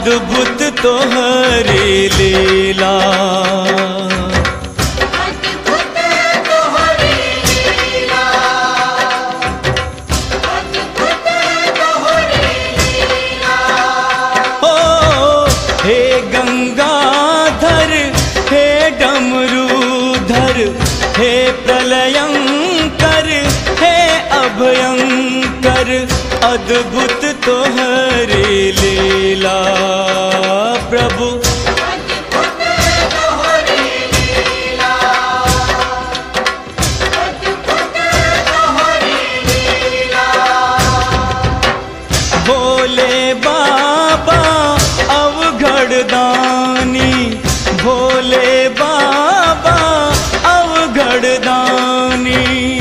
अद्भुत तोहरी लीला। अद्भुत तोहरी लीला, अद्भुत तोहरी लीला। ओ हे गंगाधर, हे डमरूधर, हे प्रलयंकर, हे अभयंकर, अद्भुत तोहरी लीला प्रभु। अद्भुत तोहरी लीला, अद्भुत तोहरी लीला। भोले बाबा अवघड़ दानी, भोले बाबा अवघड़ दानी।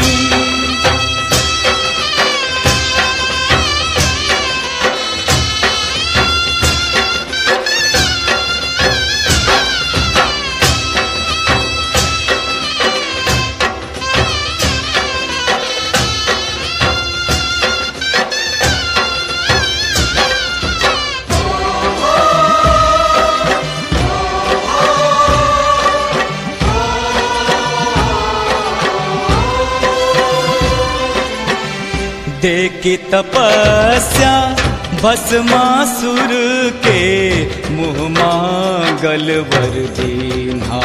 देखी तपस्या भस्मासुर के, मुँह मांगल वर दीन्हा।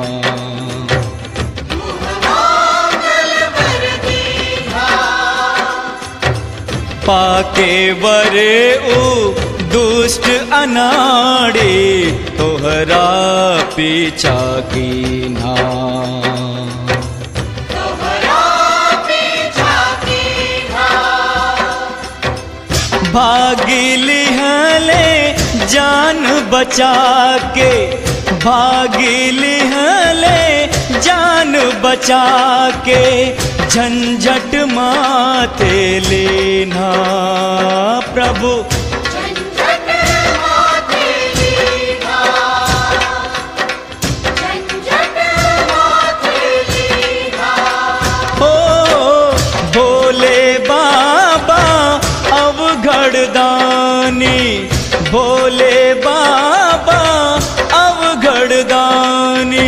पाके वरे ऊ दुष्ट अनाड़ी, तोहरा पीछा कीन्हा। भागिली हले जान बचा के, भागिली हले जान बचा के, झंझट माथे लेना प्रभु। झंझट माथे लेना, झंझट माथे लेना। ओ भोले बाबा अवघड़ दानी, भोले बाबा अवघड़ दानी।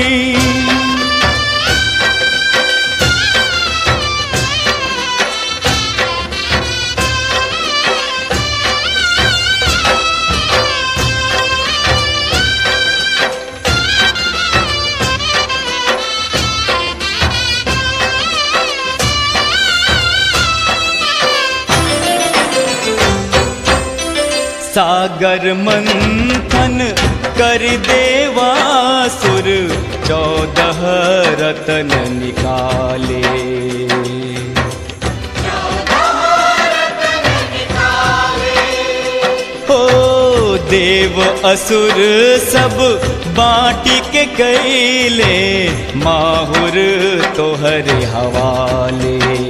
सागर मंथन कर देवासुर, 14 रतन निकाले। 14 रतन निकाले। ओ देव असुर सब बाटी के कैले, माहुर तोहरे हवाले।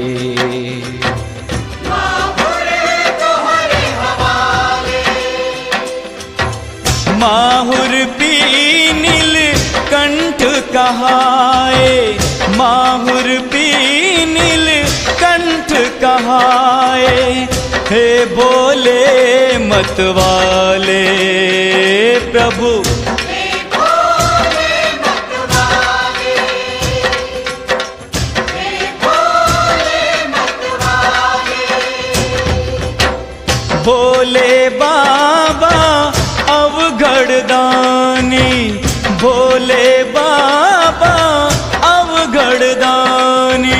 माहुर पी नील कंठ कहाए, माहुर पी नील कंठ कहाए। हे भोले मतवाले प्रभु, हे भोले मतवाले, हे भोले मतवाले। भोले बाबा अवघड़ दानी, भोले बाबा अवघड़ दानी।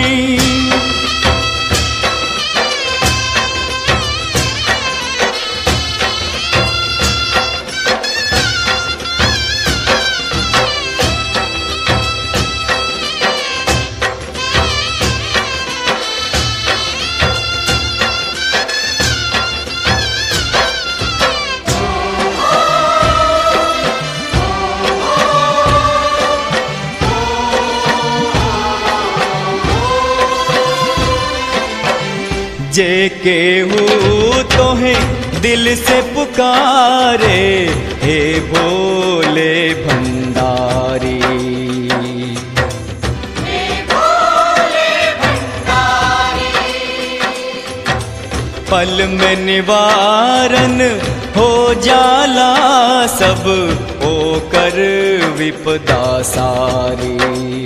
जे केहू तोहें दिल से पुकारे, हे भोले भंडारी। पल में निवारण हो जाला सब ओकर विपदा सारी।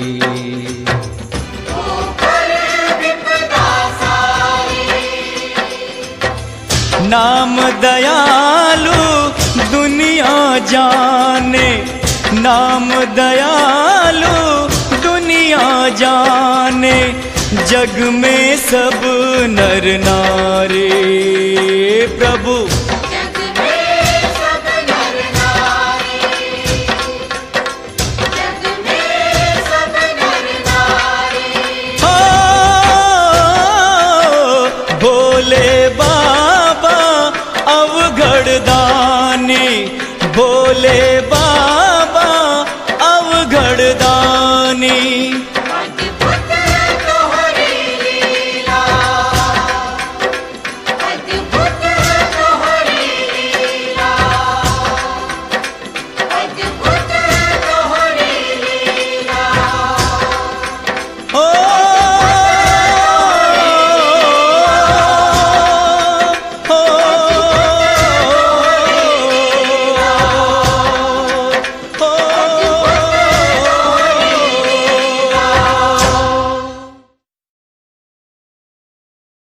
ओकर विपदा सारी। नाम दयालु दुनिया जाने, नाम दयालु दुनिया जाने, जग में सब नर नारी। प्रभु